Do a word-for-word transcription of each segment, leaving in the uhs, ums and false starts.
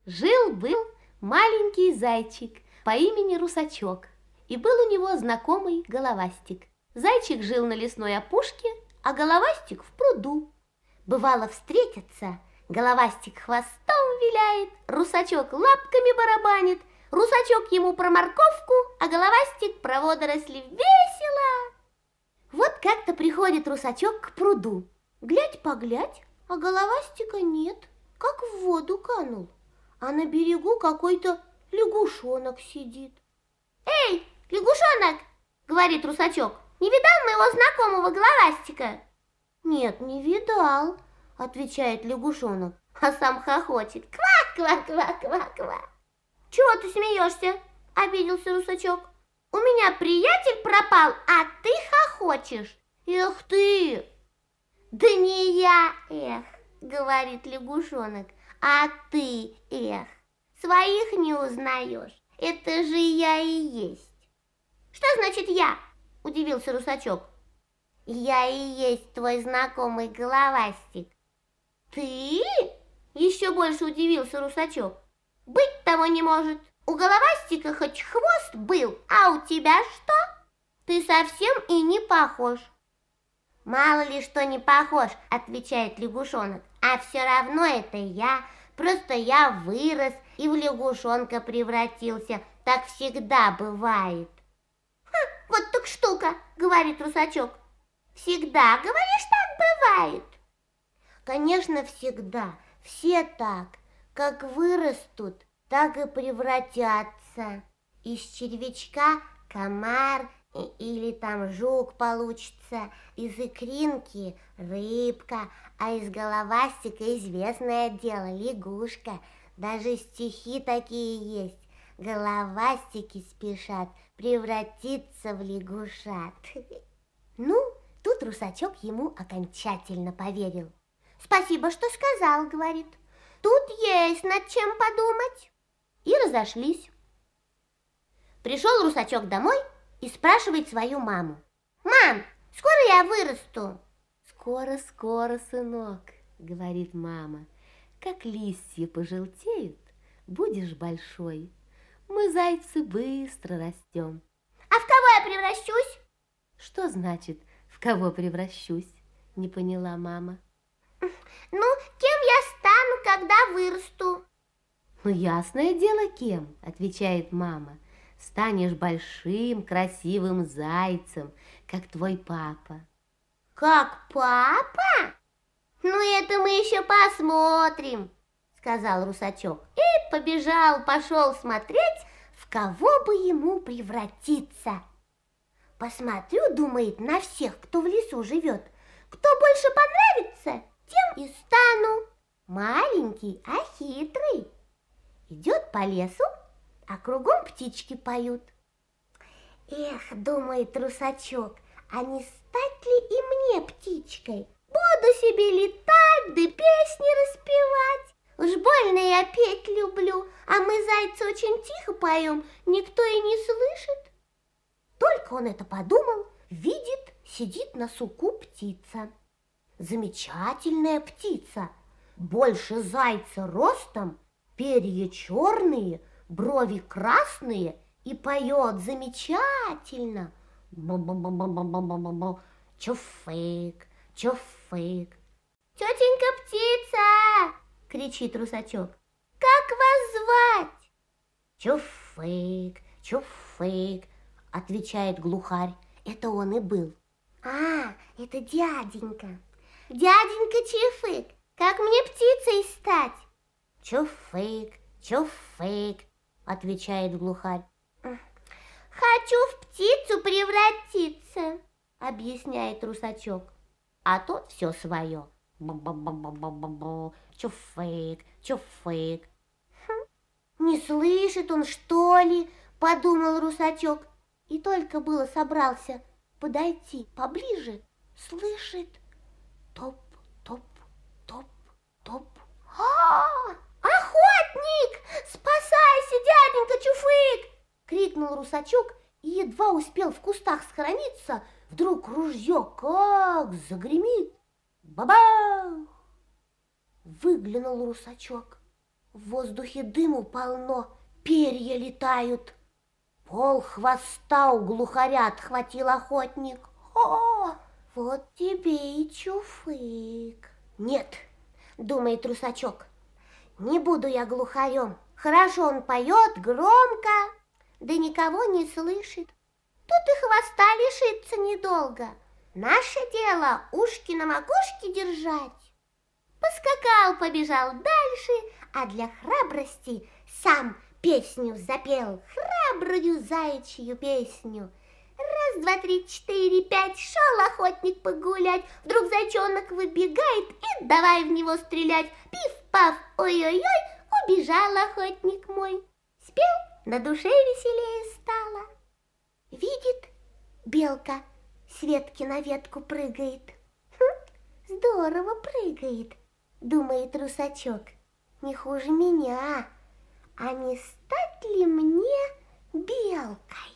Жил-был маленький зайчик по имени Русачок, и был у него знакомый Головастик. Зайчик жил на лесной опушке, а Головастик в пруду. Бывало встретятся, Головастик хвостом виляет, Русачок лапками барабанит, Русачок ему про морковку, а Головастик про водоросли. Весело! Вот как-то приходит Русачок к пруду. Глядь-поглядь, а Головастика нет, как в воду канул. А на берегу какой-то лягушонок сидит. «Эй, лягушонок!» — говорит Русачок. «Не видал моего знакомого Головастика?» «Нет, не видал», — отвечает лягушонок, а сам хохочет. «Ква-ква-ква-ква-ква!» «Чего ты смеешься?» — обиделся Русачок. «У меня приятель пропал, а ты хохочешь!» «Эх ты!» «Да не я, эх!» — говорит лягушонок. «А ты, эх, своих не узнаешь, это же я и есть». «Что значит я?» – удивился Русачок. «Я и есть твой знакомый Головастик». «Ты?» – еще больше удивился Русачок. «Быть того не может. У Головастика хоть хвост был, а у тебя что? Ты совсем и не похож». «Мало ли что не похож», – отвечает лягушонок. «А все равно это я, просто я вырос и в лягушонка превратился. Так всегда бывает». «Ха, вот так штука», – говорит Русачок. «Всегда, говоришь, так бывает?» «Конечно, всегда. Все так. Как вырастут, так и превратятся. Из червячка комар или там жук получится, из икринки рыбка, а из головастика известное дело лягушка. Даже стихи такие есть. Головастики спешат превратиться в лягушат. Ну, тут Русачок ему окончательно поверил. «Спасибо, что сказал, — говорит. Тут есть над чем подумать». И разошлись. Пришел Русачок домой и спрашивает свою маму. «Мам, скоро я вырасту?» «Скоро-скоро, сынок, — говорит мама, — как листья пожелтеют, будешь большой. Мы, зайцы, быстро растем». «А в кого я превращусь?» «Что значит, в кого превращусь?» — не поняла мама. «Ну, кем я стану, когда вырасту?» «Ну, ясное дело, кем, — отвечает мама. Станешь большим, красивым зайцем, как твой папа». «Как папа? Ну, это мы еще посмотрим», — сказал Русачок. И побежал, пошел смотреть, в кого бы ему превратиться. «Посмотрю, — думает, — на всех, кто в лесу живет. Кто больше понравится, тем и стану. Маленький, а хитрый». Идет по лесу, а кругом птички поют. «Эх, — думает Русачок, — а не стать ли и мне птичкой? Буду себе летать, да песни распевать. Уж больно я петь люблю, а мы, зайцы, очень тихо поем, никто и не слышит». Только он это подумал, видит, сидит на суку птица. Замечательная птица, больше зайца ростом, перья черные, брови красные и поет замечательно. Бу-бу-бу-бу-бу-бу-бу, чуфык, чуфык. «Тетенька птица! — кричит Русачок. — Как вас звать?» «Чуфык, чуфык, — отвечает глухарь. Это он и был. «А, это дяденька. Дяденька Чифык, как мне птицей стать?» «Чуфык, чуфык, — отвечает глухарь. «Хочу в птицу превратиться, — объясняет Русачок. А тот все свое. Бу-бу-бу-бу-бу-бу, чуфык, чуфык». Хм, не слышит он, что ли, — подумал Русачок. И только было собрался подойти поближе, слышит: топ, топ, топ, топ. «А, охотник! Спасайся, дяденька Чуфык!» — крикнул Русачок и едва успел в кустах схорониться, вдруг ружье как загремит. Бабах! Выглянул Русачок. В воздухе дыму полно, перья летают. Пол хвоста у глухаря отхватил охотник. О, вот тебе и чуфык. Нет, думает русачок, не буду я глухарем. Хорошо он поет громко, да никого не слышит. Тут и хвоста лишится недолго. Наше дело ушки на макушке держать. Поскакал, побежал дальше, а для храбрости сам песню запел, храбрую заячью песню. Раз, два, три, четыре, пять, шел охотник погулять. Вдруг зайчонок выбегает и давай в него стрелять. Пиф-паф, ой-ой-ой, убежал охотник мой. Спел, на душе веселее стало. Видит, белка с ветки на ветку прыгает. Хм, здорово прыгает, думает русачок. Не хуже меня, а не стать ли мне белкой?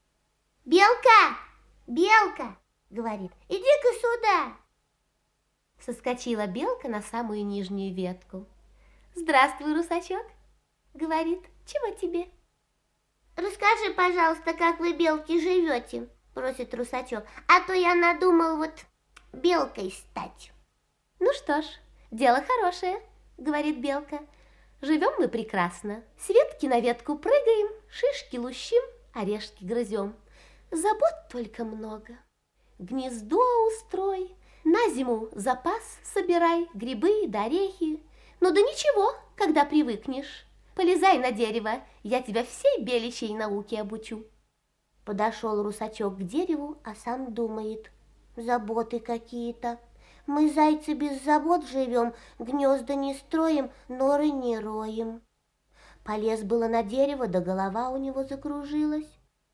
Белка, белка, говорит, иди-ка сюда. Соскочила белка на самую нижнюю ветку. Здравствуй, русачок, говорит, чего тебе? Расскажи, пожалуйста, как вы, белки, живете, просит русачок, а то я надумал вот белкой стать. Ну что ж, дело хорошее, говорит белка. Живем мы прекрасно, с ветки на ветку прыгаем, шишки лущим, орешки грызем. Забот только много. Гнездо устрой, на зиму запас собирай, грибы да орехи. Ну да ничего, когда привыкнешь. Полезай на дерево, я тебя всей беличьей науке обучу. Подошел русачок к дереву, а сам думает, заботы какие-то. Мы, зайцы, без забот живем, гнезда не строим, норы не роем. Полез было на дерево, да голова у него закружилась.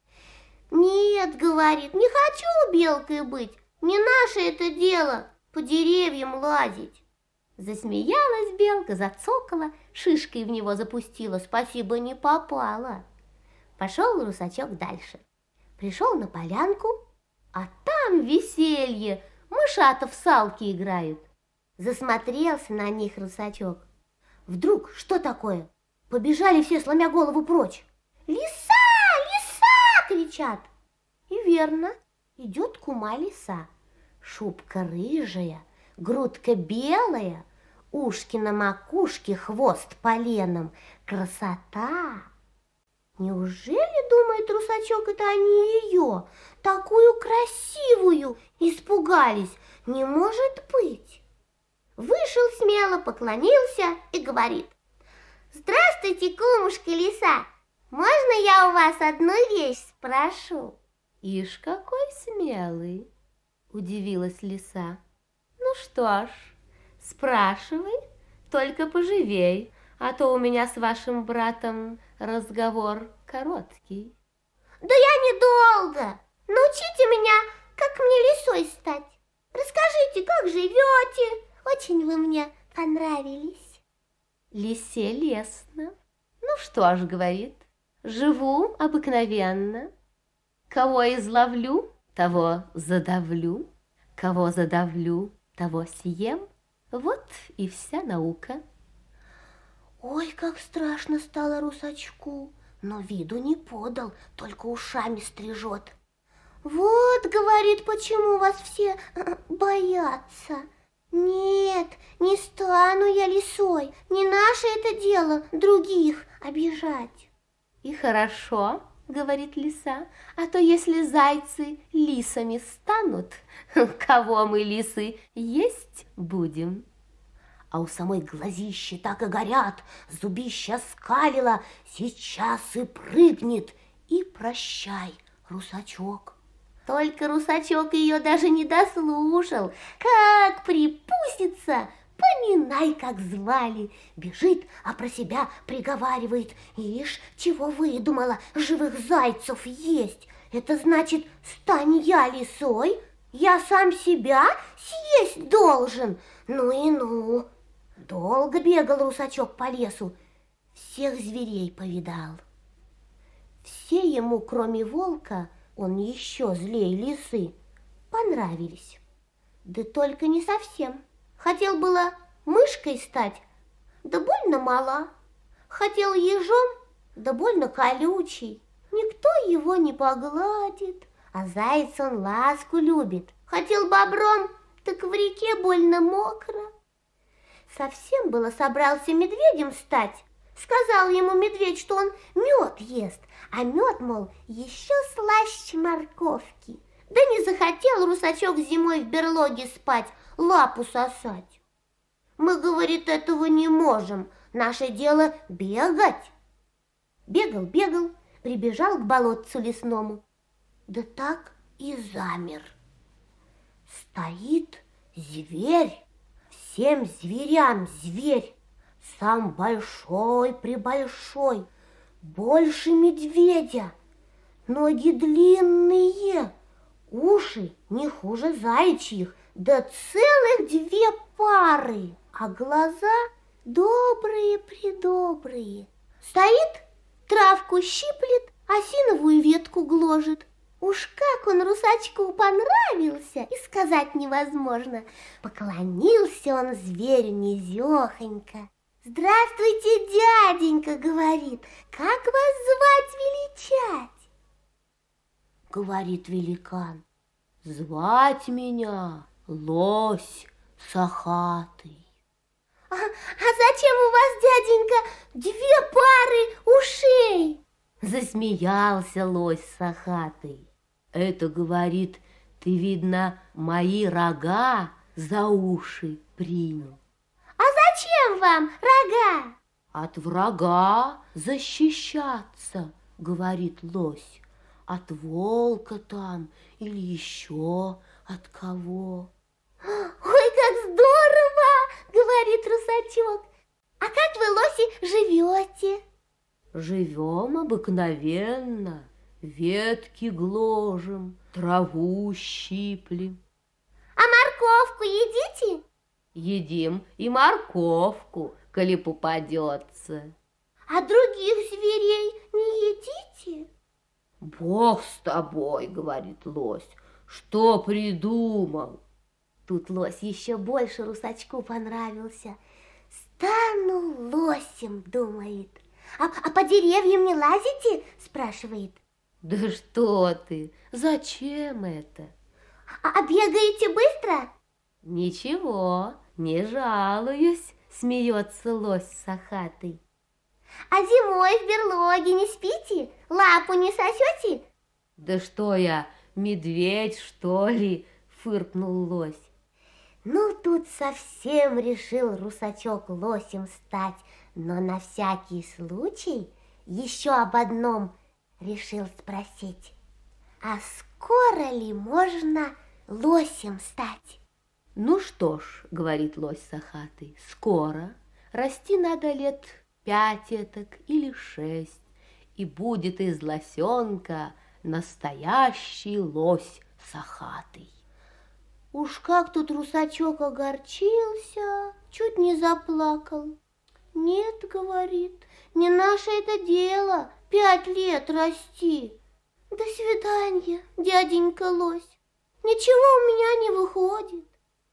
Нет, говорит, не хочу белкой быть, не наше это дело по деревьям лазить. Засмеялась белка, зацокала, шишкой в него запустила, спасибо, не попала. Пошел русачок дальше. Пришел на полянку, а там веселье, мышата в салки играют. Засмотрелся на них русачок. Вдруг, что такое? Побежали все, сломя голову, прочь. Лиса, лиса, кричат. И верно, идет кума лиса. Шубка рыжая, грудка белая, ушки на макушке, хвост поленом. Красота! Неужели, думает русачок, это они ее, такую красивую, испугались? Не может быть! Вышел смело, поклонился и говорит: здравствуйте, кумушка лиса, можно я у вас одну вещь спрошу? Ишь, какой смелый, удивилась лиса. Ну что ж, спрашивай, только поживей, а то у меня с вашим братом разговор короткий. Да я недолго. Научите меня, как мне лисой стать. Расскажите, как живете. Очень вы мне понравились. Лисе лестно. Ну что ж, говорит, живу обыкновенно. Кого изловлю, того задавлю. Кого задавлю, того съем. Вот и вся наука. Ой, как страшно стало русачку, но виду не подал, только ушами стрижет. Вот, говорит, почему вас все боятся. Нет, не стану я лисой, не наше это дело других обижать. И хорошо, говорит лиса, а то если зайцы лисами станут, кого мы, лисы, есть будем? А у самой глазища так и горят, зубища скалила, сейчас и прыгнет, и прощай, русачок. Только русачок ее даже не дослушал, как припустится, поминай, как звали. Бежит, а про себя приговаривает: ишь, чего выдумала, живых зайцев есть. Это значит, стань я лисой, я сам себя съесть должен. Ну и ну. Долго бегал русачок по лесу, всех зверей повидал. Все ему, кроме волка, он еще злей лисы, понравились. Да только не совсем. Хотел было мышкой стать, да больно мала. Хотел ежом, да больно колючий. Никто его не погладит, а заяц он ласку любит. Хотел бобром, так в реке больно мокро. Совсем было собрался медведем стать. Сказал ему медведь, что он мед ест, а мед, мол, еще слаще морковки. Да не захотел русачок зимой в берлоге спать, лапу сосать. Мы, говорит, этого не можем, наше дело бегать. Бегал, бегал, прибежал к болотцу лесному. Да так и замер. Стоит зверь, всем зверям зверь, сам большой-пребольшой, больше медведя, ноги длинные, уши не хуже заячьих, да целых две пары, а глаза добрые-предобрые. Стоит, травку щиплет, осиновую ветку гложет. Уж как он русачку понравился, и сказать невозможно. Поклонился он зверю низехонько. «Здравствуйте, дяденька, — говорит, — как вас звать величать?» Говорит великан: «Звать меня Лось Сахатый». А, а зачем у вас, дяденька, две пары ушей? Засмеялся Лось Сахатый. «Это, — говорит, — ты, видно, мои рога за уши принял». «А зачем вам рога?» «От врага защищаться, — говорит лось, — от волка там или еще от кого». «Ой, как здорово! — говорит русачок. — А как вы, лоси, живете?» «Живем обыкновенно, ветки гложем, траву щиплем». «А морковку едите?» «Едим и морковку, коли попадется». «А других зверей не едите?» «Бог с тобой, — говорит лось, — что придумал?» Тут лось еще больше русачку понравился. «Стану лосем, — думает. — А, а по деревьям не лазите? — спрашивает. «Да что ты, зачем это?» «А, а бегаете быстро?» «Ничего, не жалуюсь, — смеется лось Сахатый». «А зимой в берлоге не спите? Лапу не сосете?» «Да что я, медведь, что ли?» — фыркнул лось. Ну, тут совсем решил русачок лосем стать, но на всякий случай еще об одном решил спросить: а скоро ли можно лосем стать? «Ну что ж, — говорит лось Сахатый, — скоро. Расти надо лет пять этак или шесть, и будет из лосенка настоящий лось Сахатый». Уж как тут русачок огорчился, чуть не заплакал. «Нет, — говорит, — не наше это дело пять лет расти. До свидания, дяденька лось, ничего у меня не выходит».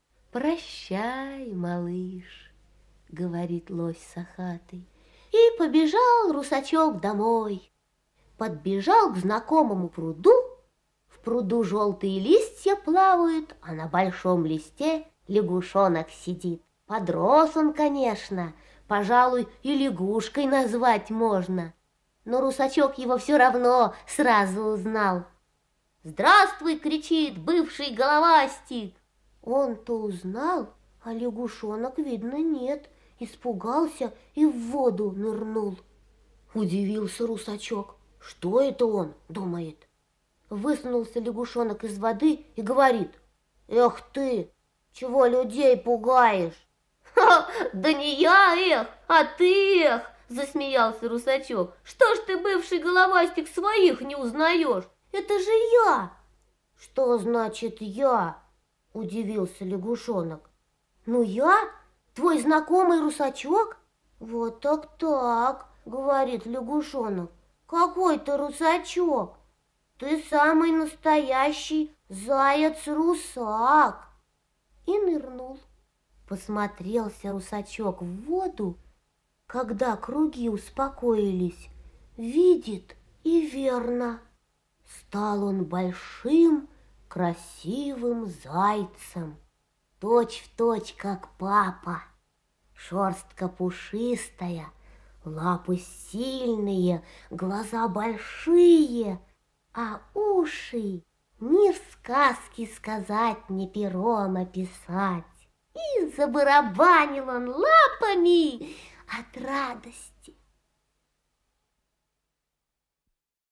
«Прощай, малыш, — говорит лось Сахатый». И побежал русачок домой. Подбежал к знакомому пруду. В пруду желтые листья плавают, а на большом листе лягушонок сидит. Подрос он, конечно, пожалуй, и лягушкой назвать можно. Но русачок его все равно сразу узнал. «Здравствуй! — кричит бывший головастик». Он-то узнал, а лягушонок, видно, нет. Испугался и в воду нырнул. Удивился русачок. Что это он, думает. Высунулся лягушонок из воды и говорит: «Эх ты, чего людей пугаешь?» «Ха, да не я, эх, а ты, эх!» — засмеялся русачок. «Что ж ты, бывший головастик, своих не узнаешь? Это же я!» «Что значит я?» — удивился лягушонок. «Ну я? Твой знакомый русачок?» «Вот так-так, — говорит лягушонок, — какой ты русачок? Ты самый настоящий заяц-русак!» И нырнул. Посмотрелся русачок в воду Когда круги успокоились, видит и верно. Стал он большим, красивым зайцем, точь-в-точь, как папа. Шерстка пушистая, лапы сильные, глаза большие, а уши ни в сказке сказать, ни пером описать. И забарабанил он лапами от радости.